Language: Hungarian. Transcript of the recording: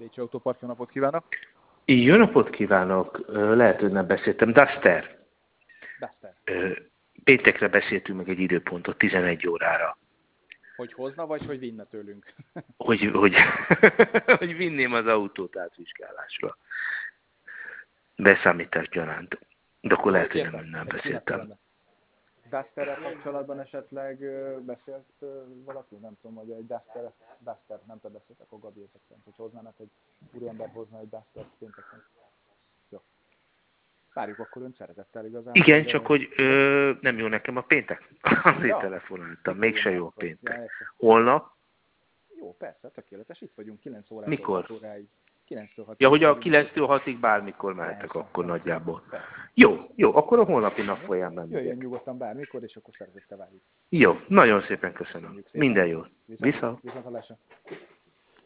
Pécsi Autópark, jó napot kívánok! Jó napot kívánok! Lehet, hogy nem beszéltem. Duster. Duster. Péntekre beszéltünk meg egy időpontot, 11 órára. Hogy hozna, vagy hogy vinne tőlünk? Hogy vinném az autót átvizsgálásra. Beszámítás gyanánt. De akkor lehet, hogy nem beszéltem. Dusterrel kapcsolatban esetleg beszélt valaki? Nem tudom, hogy egy Duster, nem te beszéltek a Gabi ezek szerint, hogy hoznának egy úriember hozna egy Duster pénteken. Jó. Várjuk akkor ön szeretettel igazán. Igen, csak hogy nem jó nekem a péntek. Azért telefonáltam, mégse jó a péntek. Holnap? Jó, persze, tökéletes. Itt vagyunk 9 órától Mikor? 6 óráig. 9-től 6-ig. Ja, hogy a 9-től 6-ig bármikor mehetek akkor nagyjából. Jó, akkor a holnapi nap folyamán megyek. Jöjjön nyugodtan bármikor, és akkor szeretettel várjuk. Jó, nagyon szépen köszönöm. Minden jót. Viszont. Viszontlátásra.